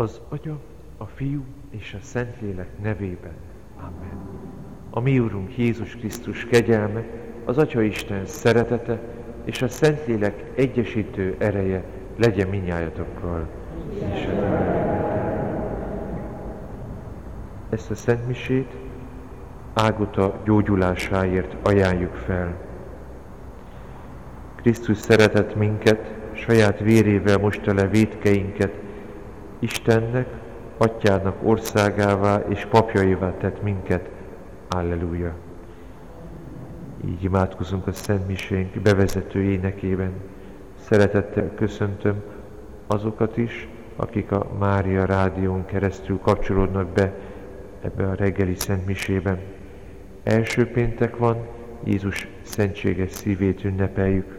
Az Atya, a Fiú és a Szentlélek nevében. Amen. A mi Úrunk Jézus Krisztus kegyelme, az Atya Isten szeretete és a Szentlélek egyesítő ereje legyen mindnyájatokkal. Ezt a szentmisét Ágota gyógyulásáért ajánljuk fel. Krisztus szeretett minket, saját vérével mosta le vétkeinket, Istennek, Atyának országává és papjaivá tett minket. Alleluja! Így imádkozunk a szentmisénk bevezető énekében. Szeretettel köszöntöm azokat is, akik a Mária Rádión keresztül kapcsolódnak be ebbe a reggeli szentmisében. Első péntek van, Jézus szentséges szívét ünnepeljük.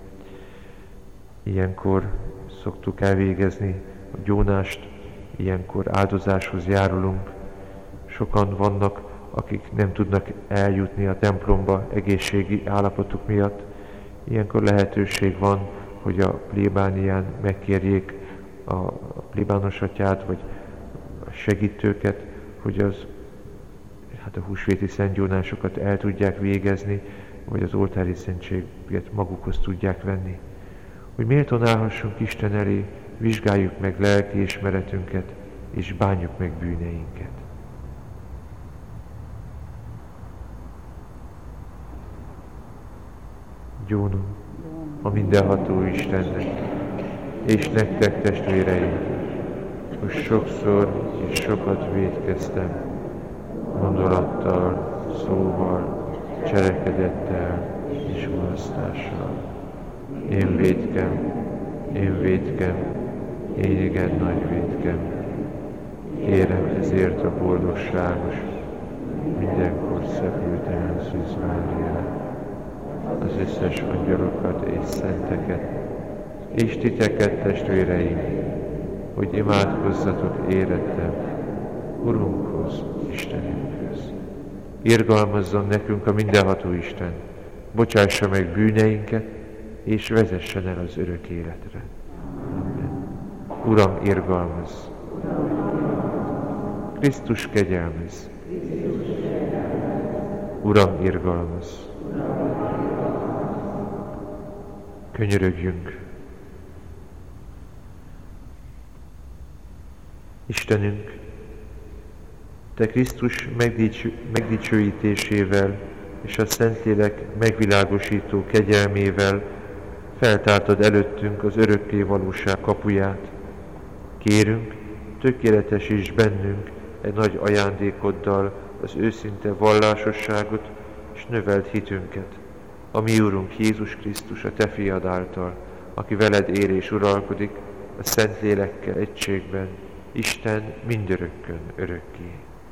Ilyenkor szoktuk elvégezni a gyónást, ilyenkor áldozáshoz járulunk. Sokan vannak, akik nem tudnak eljutni a templomba egészségi állapotuk miatt. Ilyenkor lehetőség van, hogy a plébánián megkérjék a plébános atyát, vagy a segítőket, hogy a húsvéti szentgyónásokat el tudják végezni, vagy az oltári szentséget magukhoz tudják venni. Hogy méltón állhassunk Isten elé, vizsgáljuk meg lelkiismeretünket, és bánjuk meg bűneinket. Gyónom a mindenható Istennek, és nektek, testvéreim, hogy sokszor és sokat vétkeztem, gondolattal, szóval, cselekedettel és mulasztással. Én vétkem, én igen nagy vétkem. Kérem ezért a boldogságos, mindenkor szepültelen Szűz Máriát, az összes angyalokat és szenteket, és titeket, testvéreim, hogy imádkozzatok érettem Urunkhoz, Istenünkhöz. Irgalmazzon nekünk a mindenható Isten, bocsássa meg bűneinket, és vezessen el az örök életre. Amen. Uram, irgalmazz! Krisztus, kegyelmezz! Uram, irgalmazz! Könyörögjünk! Istenünk, Te Krisztus megdicsőítésével és a Szentlélek megvilágosító kegyelmével feltártad előttünk az örökké valóság kapuját. Kérünk, tökéletesíts bennünk egy nagy ajándékoddal az őszinte vallásosságot, és növeld hitünket, a mi Úrunk Jézus Krisztus, a Te fiad által, aki veled él és uralkodik, a Szentlélekkel egységben, Isten mindörökkön örökké.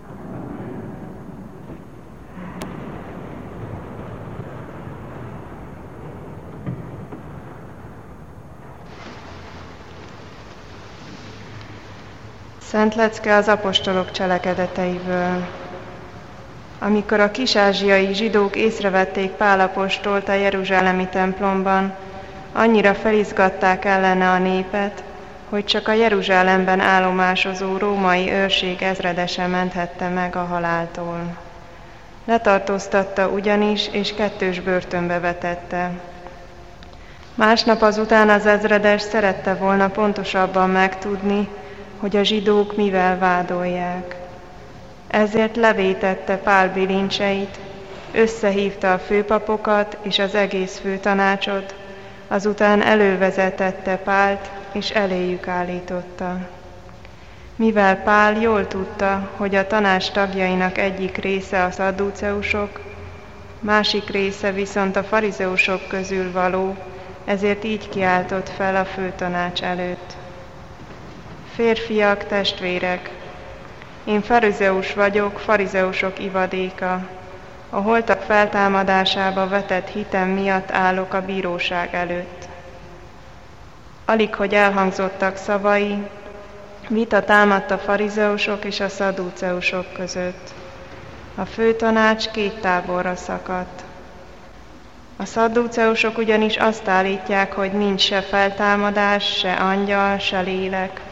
Szent lecke az apostolok cselekedeteiből. Amikor a kis-ázsiai zsidók észrevették Pál apostolt a jeruzsálemi templomban, annyira felizgatták ellene a népet, hogy csak a Jeruzsálemben állomásozó római őrség ezredese menthette meg a haláltól. Letartóztatta ugyanis, és 2 börtönbe vetette. Másnap azután az ezredes szerette volna pontosabban megtudni, hogy a zsidók mivel vádolják. Ezért levétette Pál bilincseit, összehívta a főpapokat és az egész főtanácsot, azután elővezetette Pált, és eléjük állította. Mivel Pál jól tudta, hogy a tanács tagjainak egyik része a szadduceusok, másik része viszont a farizeusok közül való, ezért így kiáltott fel a főtanács előtt. Férfiak, testvérek, én farizeus vagyok, farizeusok ivadéka. A holtak feltámadásába vetett hitem miatt állok a bíróság előtt. Alig, hogy elhangzottak szavai, vita támadt a farizeusok és a szadduceusok között. A főtanács 2 táborra szakadt. A szadduceusok ugyanis azt állítják, hogy nincs se feltámadás, se angyal, se lélek. A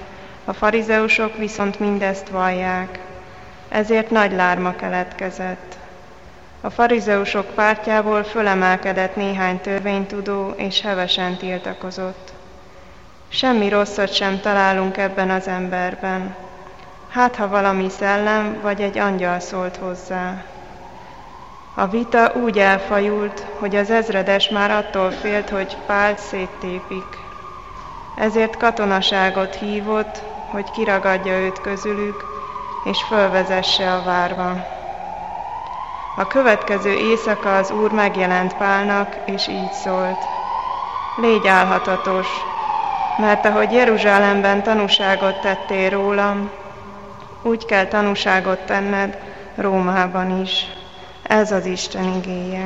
A farizeusok viszont mindezt vallják, ezért nagy lárma keletkezett. A farizeusok pártjából fölemelkedett néhány törvénytudó, és hevesen tiltakozott. Semmi rosszat sem találunk ebben az emberben. Hát, ha valami szellem vagy egy angyal szólt hozzá. A vita úgy elfajult, hogy az ezredes már attól félt, hogy Pált széttépik. Ezért katonaságot hívott, hogy kiragadja őt közülük, és fölvezesse a várba. A következő éjszaka az Úr megjelent Pálnak, és így szólt: Légy álhatatos, mert ahogy Jeruzsálemben tanúságot tettél rólam, úgy kell tanúságot tenned Rómában is. Ez az Isten igéje.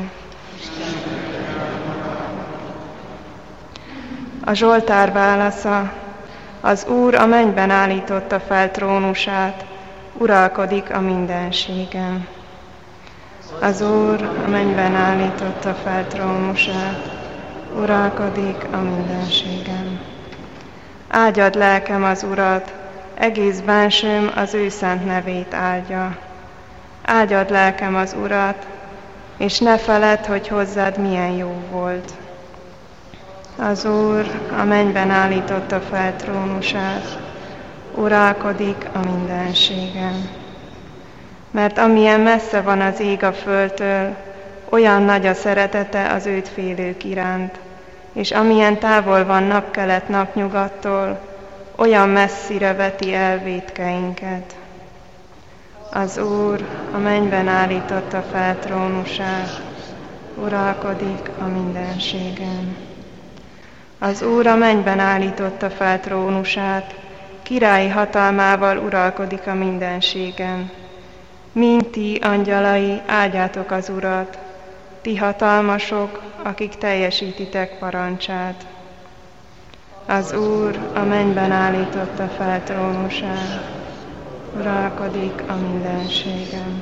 A Zsoltár válasza: Az Úr a mennyben állította fel trónusát, uralkodik a mindenségen. Az Úr a mennyben állította fel trónusát, uralkodik a mindenségen. Áldjad lelkem az Urat, egész bensőm az ő szent nevét áldja. Áldjad lelkem az Urat, és ne feledd, hogy hozzád milyen jó volt. Az Úr a mennyben állította fel trónusát, uralkodik a mindenségen. Mert amilyen messze van az ég a földtől, olyan nagy a szeretete az őt félők iránt, és amilyen távol van napkelet napnyugattól, olyan messzire veti el vétkeinket. Az Úr a mennyben állította fel trónusát, uralkodik a mindenségen. Az Úr a mennyben állította fel trónusát, királyi hatalmával uralkodik a mindenségen. Mind ti, angyalai, áldjátok az Urat, ti hatalmasok, akik teljesítitek parancsát. Az Úr a mennyben állította fel trónusát, uralkodik a mindenségen.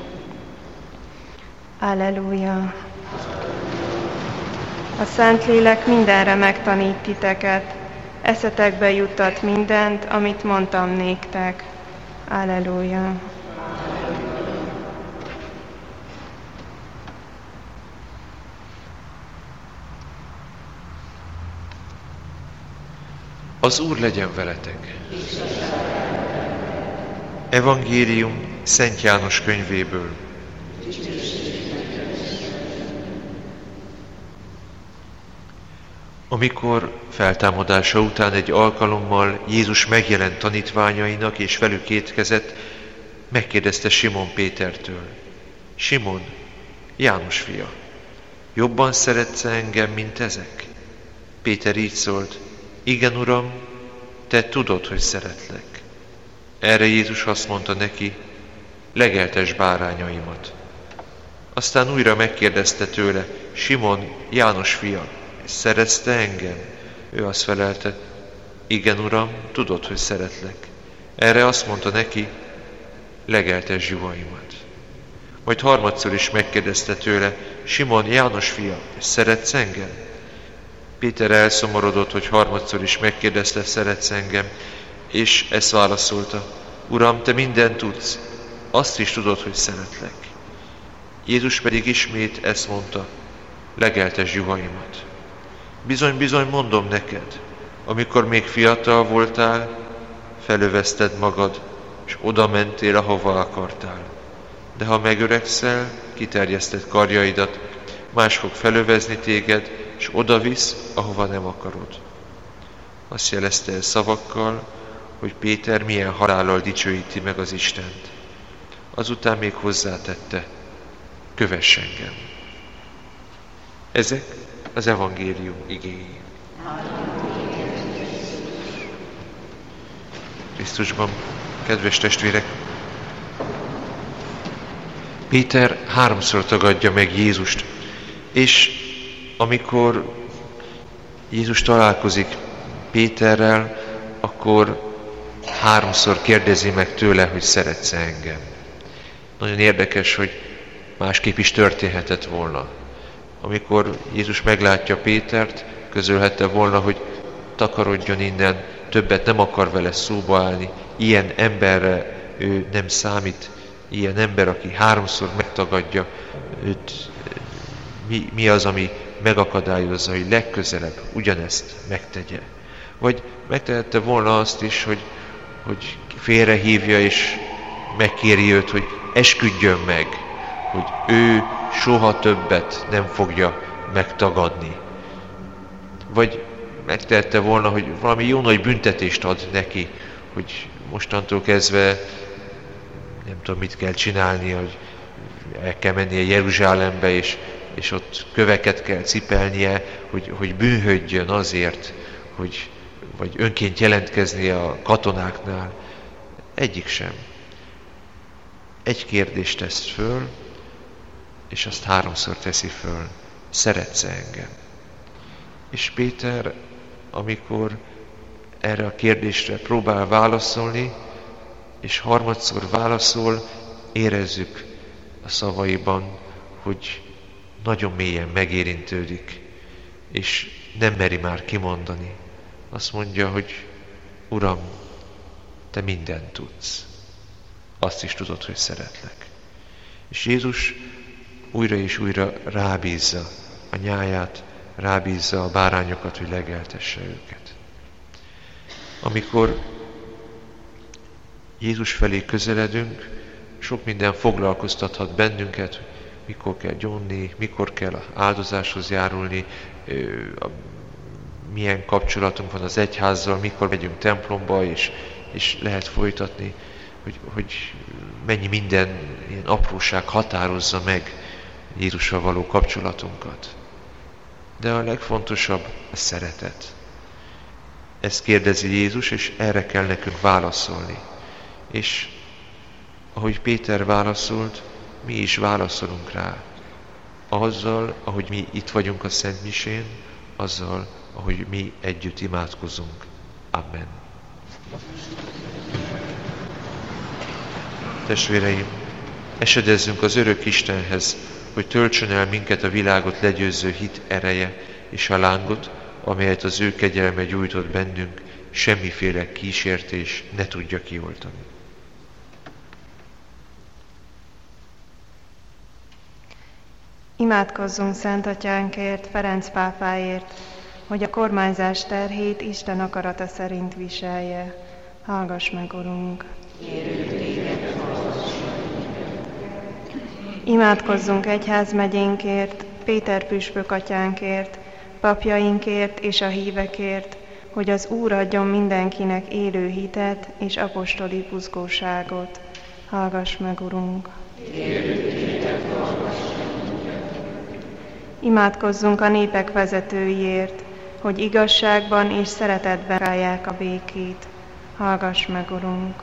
Alleluja! A Szentlélek mindenre megtanít titeket, eszetekbe juttat mindent, amit mondtam néktek. Alleluja! Az Úr legyen veletek! Evangélium Szent János könyvéből. Amikor feltámadása után egy alkalommal Jézus megjelent tanítványainak és velük étkezett, megkérdezte Simon Pétertől: Simon, János fia, jobban szeretsz engem, mint ezek? Péter így szólt: Igen, Uram, te tudod, hogy szeretlek. Erre Jézus azt mondta neki: Legeltesd bárányaimat. Aztán újra megkérdezte tőle: Simon, János fia, szeretsz te engem? Ő azt felelte: Igen, Uram, tudod, hogy szeretlek. Erre azt mondta neki: Legeltesd juhaimat. Majd harmadszor is megkérdezte tőle: Simon, János fia, szeretsz engem? Péter elszomorodott, hogy harmadszor is megkérdezte: Szeretsz engem? És ezt válaszolta: Uram, te mindent tudsz, azt is tudod, hogy szeretlek. Jézus pedig ismét ezt mondta: Legeltesd juhaimat. Bizony, bizony mondom neked, amikor még fiatal voltál, felövezted magad, és oda mentél, ahova akartál. De ha megöregszel, kiterjeszted karjaidat, más fog felövezni téged, és oda visz, ahova nem akarod. Azt jelezte el szavakkal, hogy Péter milyen halállal dicsőíti meg az Istent. Azután még hozzátette: Kövess engem. Ezek az evangélium igéi. Krisztusban, kedves testvérek, Péter 3-szor tagadja meg Jézust, és amikor Jézus találkozik Péterrel, akkor 3-szor kérdezi meg tőle, hogy szeretsz engem. Nagyon érdekes, hogy másképp is történhetett volna. Amikor Jézus meglátja Pétert, közölhette volna, hogy takarodjon innen, többet nem akar vele szóba állni. Ilyen emberre ő nem számít, ilyen ember, aki 3-szor megtagadja őt. Mi az, ami megakadályozza, hogy legközelebb ugyanezt megtegye? Vagy megtehette volna azt is, hogy félrehívja és megkéri őt, hogy esküdjön meg, hogy ő soha többet nem fogja megtagadni. Vagy megtehette volna, hogy valami jó nagy büntetést ad neki, hogy mostantól kezdve nem tudom, mit kell csinálnia, hogy el kell mennie Jeruzsálembe, és ott köveket kell cipelnie, hogy bűnhődjön azért, vagy önként jelentkeznie a katonáknál. Egyik sem. Egy kérdést tesz föl, és azt 3-szor teszi föl. Szeretsz engem? És Péter, amikor erre a kérdésre próbál válaszolni, és 3-szor válaszol, érezzük a szavaiban, hogy nagyon mélyen megérintődik, és nem meri már kimondani. Azt mondja, hogy Uram, Te mindent tudsz. Azt is tudod, hogy szeretlek. És Jézus újra és újra rábízza a nyáját, rábízza a bárányokat, hogy legeltesse őket. Amikor Jézus felé közeledünk, sok minden foglalkoztathat bennünket, mikor kell gyónni, mikor kell áldozáshoz járulni, milyen kapcsolatunk van az egyházzal, mikor megyünk templomba, és lehet folytatni, hogy mennyi minden ilyen apróság határozza meg Jézussal való kapcsolatunkat. De a legfontosabb a szeretet. Ezt kérdezi Jézus, és erre kell nekünk válaszolni. És ahogy Péter válaszolt, mi is válaszolunk rá. Azzal, ahogy mi itt vagyunk a Szent Misén, azzal, ahogy mi együtt imádkozunk. Amen. Testvéreim, esedezzünk az örök Istenhez, hogy töltsön el minket a világot legyőző hit ereje, és a lángot, amelyet az ő kegyelme gyújtott bennünk, semmiféle kísértés ne tudja kioltani. Imádkozzunk Szent Atyánkért, Ferenc pápáért, hogy a kormányzás terhét Isten akarata szerint viselje. Hallgass meg, Urunk! Imádkozzunk egyházmegyénkért, Péter püspök atyánkért, papjainkért és a hívekért, hogy az Úr adjon mindenkinek élő hitet és apostoli buzgóságot. Hallgass meg, Urunk! Imádkozzunk a népek vezetőiért, hogy igazságban és szeretetben szolgálják a békét. Hallgass meg, Urunk!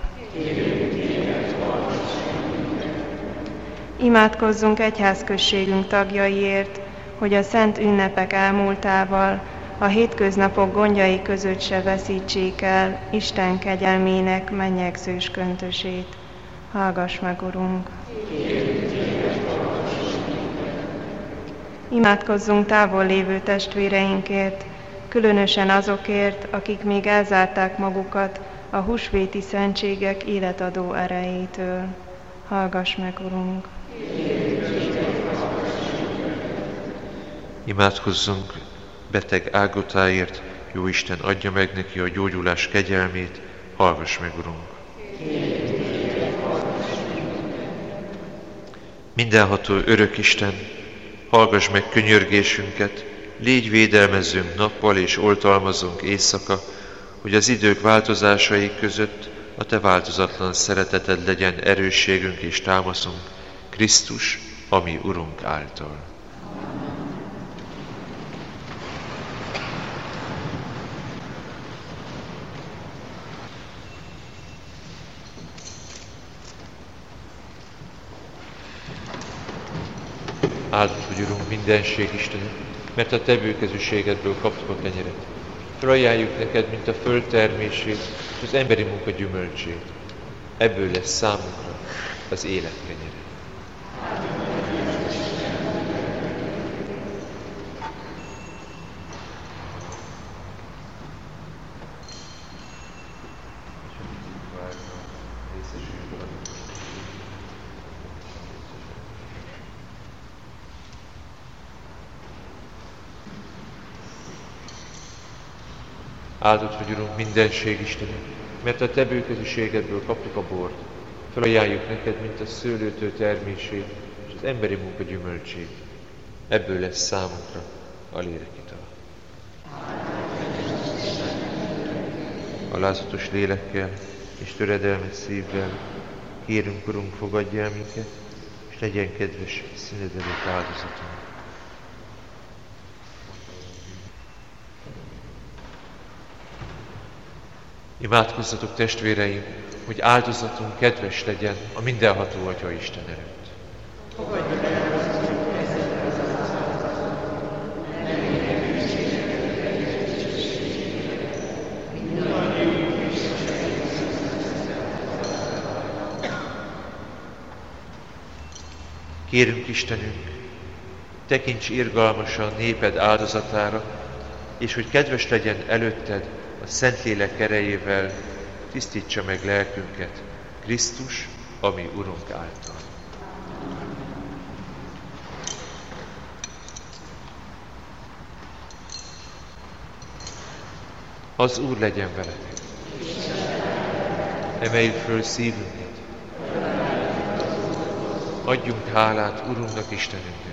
Imádkozzunk egyházközségünk tagjaiért, hogy a szent ünnepek elmúltával a hétköznapok gondjai között se veszítsék el Isten kegyelmének mennyegzős köntösét. Hallgass meg, Urunk! Imádkozzunk távol lévő testvéreinkért, különösen azokért, akik még elzárták magukat a húsvéti szentségek életadó erejétől. Hallgass meg, Urunk! Imádkozzunk beteg Ágotáért, Jóisten adja meg neki a gyógyulás kegyelmét, hallgass meg, Urunk! Mindenható örök Isten, hallgass meg könyörgésünket, légy védelmezőnk nappal és oltalmazunk éjszaka, hogy az idők változásai között a Te változatlan szereteted legyen erősségünk és támaszunk, Krisztus, a mi Urunk által. Áldott vagy, Urunk, mindenség Istenet, mert a Te bőkezűségedből kaptuk a kenyeret. Felajánljuk neked, mint a föld termését és az emberi munka gyümölcsét. Ebből lesz számunkra az élet kenyere. Áldott vagy, Urunk, mindenség Istenünk, mert a Te bőkezűségedből kaptuk a bort. Felajánljuk neked, mint a szőlőtő termését és az emberi munka gyümölcsét. Ebből lesz számunkra a lélekital. Alázatos lélekkel és töredelmes szívvel kérünk, Urunk, fogadj el minket, és legyen kedves színed előtt áldozatunk. Imádkozzatok, testvéreim, hogy áldozatunk kedves legyen a mindenható Atya Isten előtt. Fogadjuk el áldozatunk ezzel az áldozatot, nem engedjük szükséget, mindannyiunk is Kérünk, Istenünk, tekints irgalmasan néped áldozatára, és hogy kedves legyen előtted a Szentlélek erejével, tisztítsa meg lelkünket Krisztus, ami Urunk által. Az Úr legyen veletek. Emeljük föl szívünket. Adjunk hálát Urunknak, Istenünknek.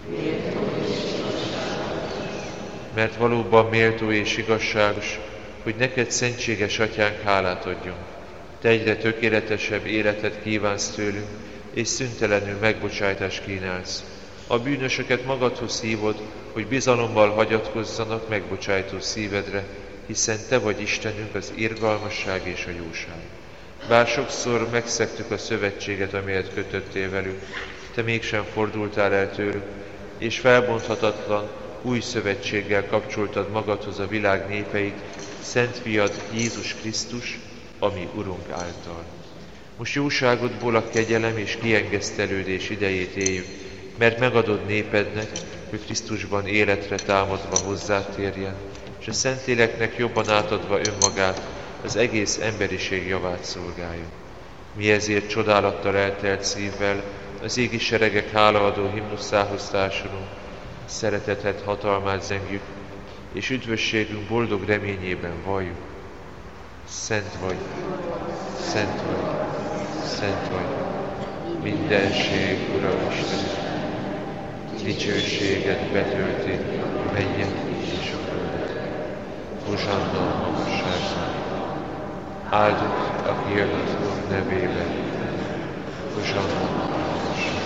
Mert valóban méltó és igazságos, hogy neked, szentséges Atyánk, hálát adjunk. Te egyre tökéletesebb életet kívánsz tőlünk, és szüntelenül megbocsájtást kínálsz. A bűnösöket magadhoz hívod, hogy bizalommal hagyatkozzanak megbocsájtó szívedre, hiszen Te vagy Istenünk, az irgalmasság és a jóság. Bár sokszor megszegtük a szövetséget, amelyet kötöttél velünk, Te mégsem fordultál el tőlük, és felbonthatatlan, új szövetséggel kapcsoltad magadhoz a világ népeit, Szent Fiad, Jézus Krisztus, ami Urunk által. Most jóságodból a kegyelem és kiengesztelődés idejét éljük, mert megadod népednek, hogy Krisztusban életre támadva hozzátérjen, és a Szentléleknek jobban átadva önmagát, az egész emberiség javát szolgálja. Mi ezért csodálattal eltelt szívvel az égi seregek hálaadó himnuszához társulunk, szeretetet, hatalmát zengjük, és üdvösségünk boldog reményében valljuk. Szent vagy, szent vagy, szent vagy, mindenség Ura Istenünk. Dicsőséget betölti mennyet és a földet. Hozsanna a magasságban. Áldott, aki jön az Úr nevében. Hozsanna a magasságban.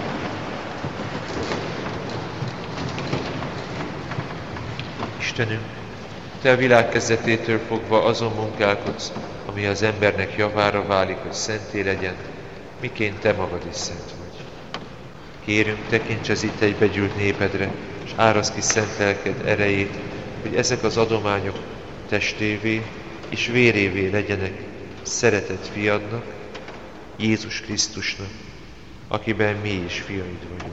Istenünk, Te a világ kezdetétől fogva azon munkálkodsz, ami az embernek javára válik, hogy szenté legyen, miként Te magad is szent vagy. Kérünk, tekints az itt egybegyűlt népedre, és áraszd ki szent lelked erejét, hogy ezek az adományok testévé és vérévé legyenek szeretett fiadnak, Jézus Krisztusnak, akiben mi is fiaid vagyunk.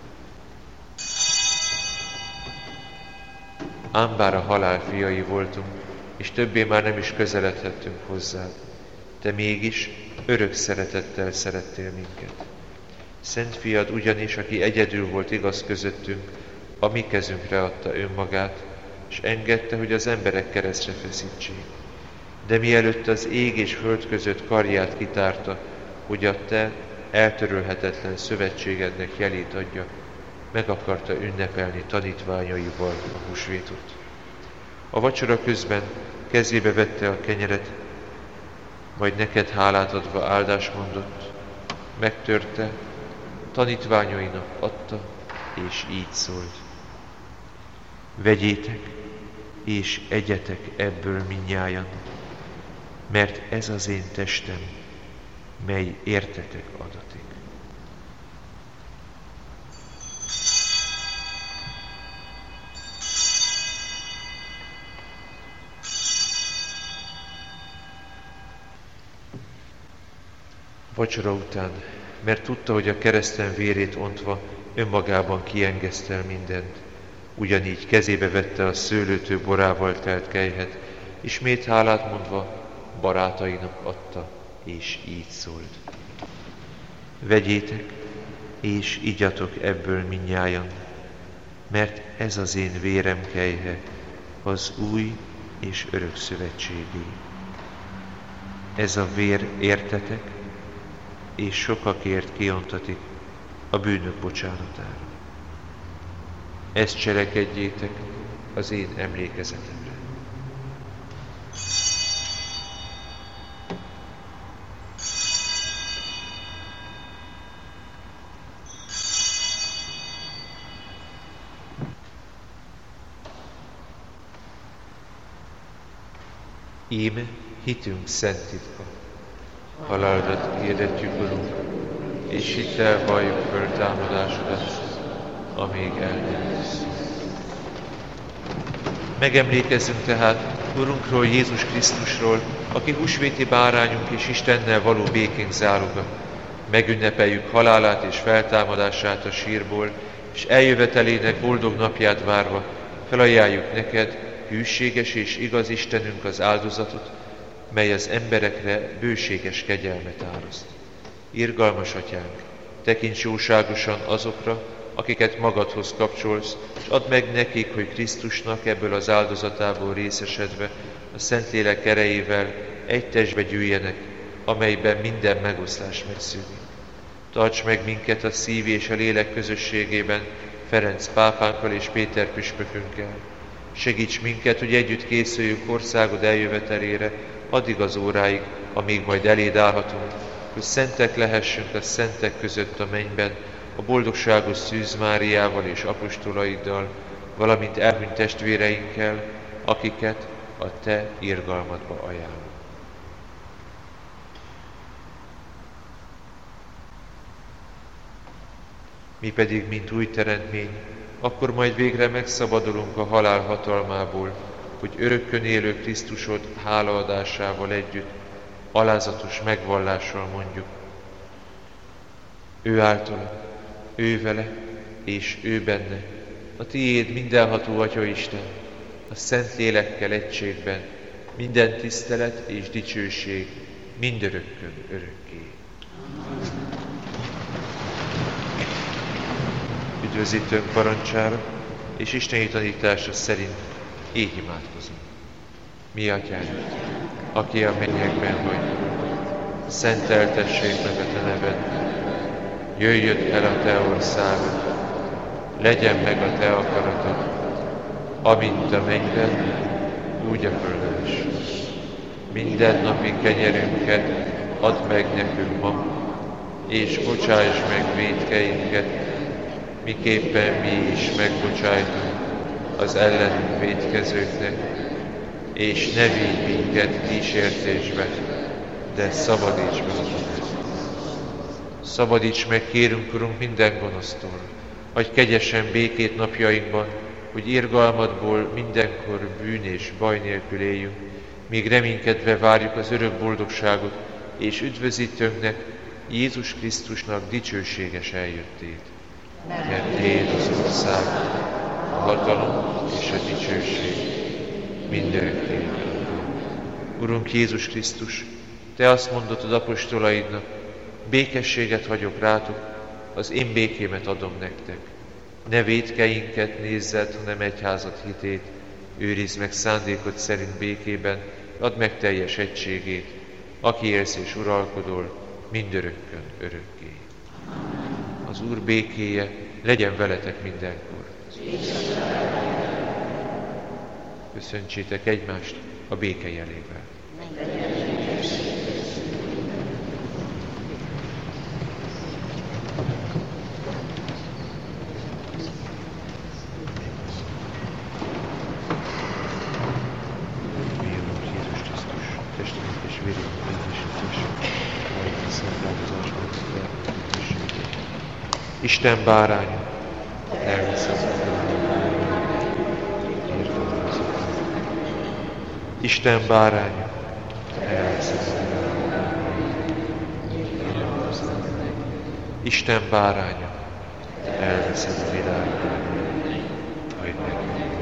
Ám bár a halál fiai voltunk, és többé már nem is közeledhettünk hozzád, Te mégis örök szeretettel szerettél minket. Szent Fiad ugyanis, aki egyedül volt igaz közöttünk, a mi kezünkre adta önmagát, és engedte, hogy az emberek keresztre feszítsék. De mielőtt az ég és föld között karját kitárta, hogy a Te eltörölhetetlen szövetségednek jelét adja, meg akarta ünnepelni tanítványaival a húsvétot. A vacsora közben kezébe vette a kenyeret, majd neked hálát adva áldást mondott, megtörte, tanítványainak adta, és így szólt. Vegyétek, és egyetek ebből mindnyájan, mert ez az én testem, mely értetek adatik. Vacsora után, mert tudta, hogy a kereszten vérét ontva önmagában kiengesztel mindent, ugyanígy kezébe vette a szőlőtő borával telt kelyhet, ismét hálát mondva barátainak adta, és így szólt. Vegyétek, és igyatok ebből mindnyájan, mert ez az én vérem kelyhe, az új és örök szövetségé. Ez a vér értetek, és sokakért kiontatik a bűnök bocsánatára. Ezt cselekedjétek az én emlékezetemre. Íme hitünk szent titka. Halálodat hirdetjük, Urunk, és hittel valljuk föltámadásodat, amíg el nem jössz. Megemlékezzünk tehát Urunkról, Jézus Krisztusról, aki húsvéti bárányunk és Istennel való békénk záloga. Megünnepeljük halálát és feltámadását a sírból, és eljövetelének boldog napját várva felajánljuk neked, hűséges és igaz Istenünk, az áldozatot, mely az emberekre bőséges kegyelmet áraszt. Irgalmas Atyánk, tekints jóságosan azokra, akiket magadhoz kapcsolsz, és add meg nekik, hogy Krisztusnak ebből az áldozatából részesedve a Szentlélek erejével egy testbe gyűjjenek, amelyben minden megoszlás megszűnik. Tarts meg minket a szív és a lélek közösségében Ferenc pápánkkal és Péter püspökünkkel. Segíts minket, hogy együtt készüljünk országod eljövetelére, addig az óráig, amíg majd eléd állhatunk, hogy szentek lehessünk a szentek között a mennyben, a boldogságos Szűz Máriával és apostolaiddal, valamint elhunyt testvéreinkkel, akiket a te irgalmadba ajánlunk. Mi pedig, mint új teremtmény, akkor majd végre megszabadulunk a halál hatalmából, hogy örökkön élő Krisztusod hálaadásával együtt, alázatos megvallással mondjuk: ő általa, ő vele és ő benne, a tiéd mindenható Atya Isten, a Szent Lélekkel egységben, minden tisztelet és dicsőség mindörökkön örökké. Üdvözítőnk parancsára és isteni tanítása szerint így imádkozunk. Mi Atyánk, aki a mennyekben vagy, szenteltessék meg a te neved, jöjjön el a te országod, legyen meg a te akaratod, amint a mennyben, úgy a földön is. Minden napi kenyerünket add meg nekünk ma, és bocsáss meg vétkeinket, miképpen mi is megbocsájtunk az ellenünk vétkezőknek, és ne vigy minket kísértésbe, de szabadíts meg a gonosztól. Szabadíts meg, kérünk, Urunk, minden gonosztól, adj kegyesen békét napjainkban, hogy irgalmadból mindenkor bűn és baj nélkül éljünk, míg reménykedve várjuk az örök boldogságot, és üdvözítőnknek, Jézus Krisztusnak dicsőséges eljöttét. Mert Téd az ország, a hatalom és a dicsőség mindörökké. Urunk Jézus Krisztus, Te azt mondod az apostolaidnak: békességet hagyok rátok, az én békémet adom nektek. Ne vétkeinket nézzed, hanem egyházad hitét, őrizd meg szándékod szerint békében, add meg teljes egységét, aki élsz és uralkodol mindörökkön örökké. Az Úr békéje legyen veletek mindenkor. Köszöntsétek egymást a béke jelével. Isten báránya, elvisz az Isten báránya, elvisz az Isten báránya, elvisz a világot. Hagyd meg!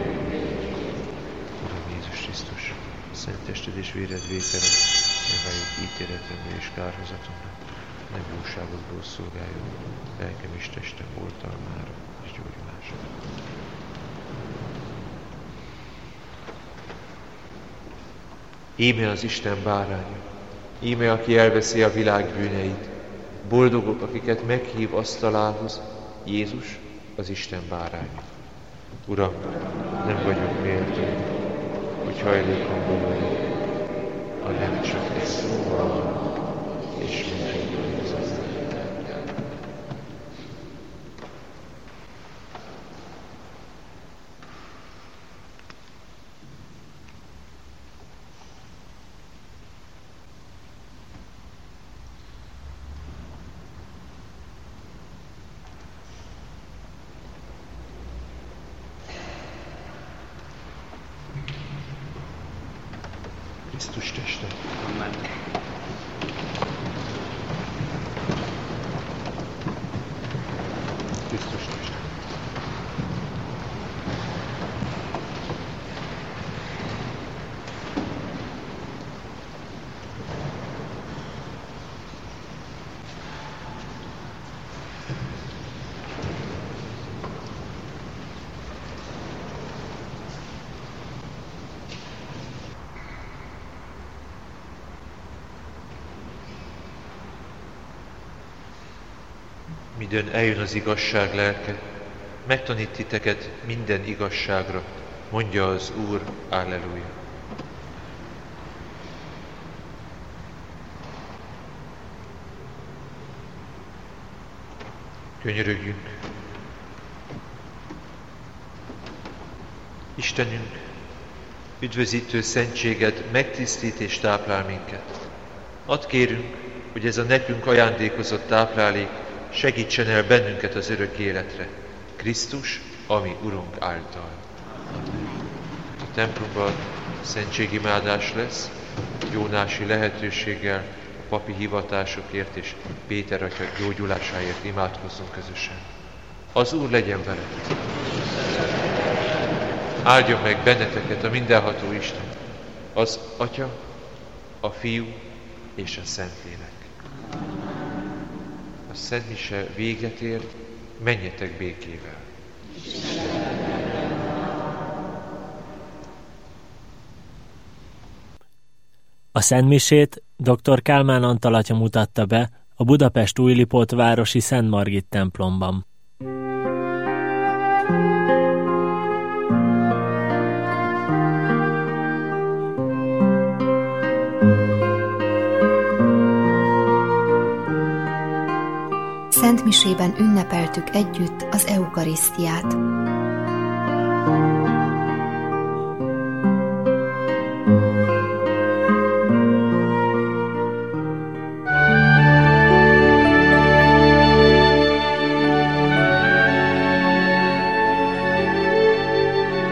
Uram Jézus Krisztus, szent tested és véred vételen, megálljuk ítéletemre és kárhozatomra, nem jóságodból szolgáljon, lelkem és testem oltalmára és gyógyulásra. Íme az Isten báránya, íme aki elveszi a világ bűneit. Boldogok, akiket meghív asztalához, Jézus az Isten báránya. Uram, nem vagyok méltó, hogy hajlékomban vagyok, hanem csak egy szóval, és mindenki az az. Krisztus teste. Amen. Krisztus teste. Midőn eljön az igazság lelke, megtanít titeket minden igazságra, mondja az Úr, Alleluja. Könyörögjünk. Istenünk, üdvözítő szentséged megtisztít és táplál minket. Add kérünk, hogy ez a nekünk ajándékozott táplálék segítsen el bennünket az örök életre, Krisztus, ami Urunk által. A templomban szentségimádás lesz, jónási lehetőséggel a papi hivatásokért és Péter atya gyógyulásáért imádkozzunk közösen. Az Úr legyen veled! Áldjon meg benneteket a mindenható Isten, az Atya, a Fiú és a Szentlélek. A Szent Mise véget ér, menjetek békével. A Szentmisét dr. Kálmán Antal atya mutatta be a Budapest Újlipót városi Szent Margit templomban. Szentmisében ünnepeltük együtt az eukarisztiát.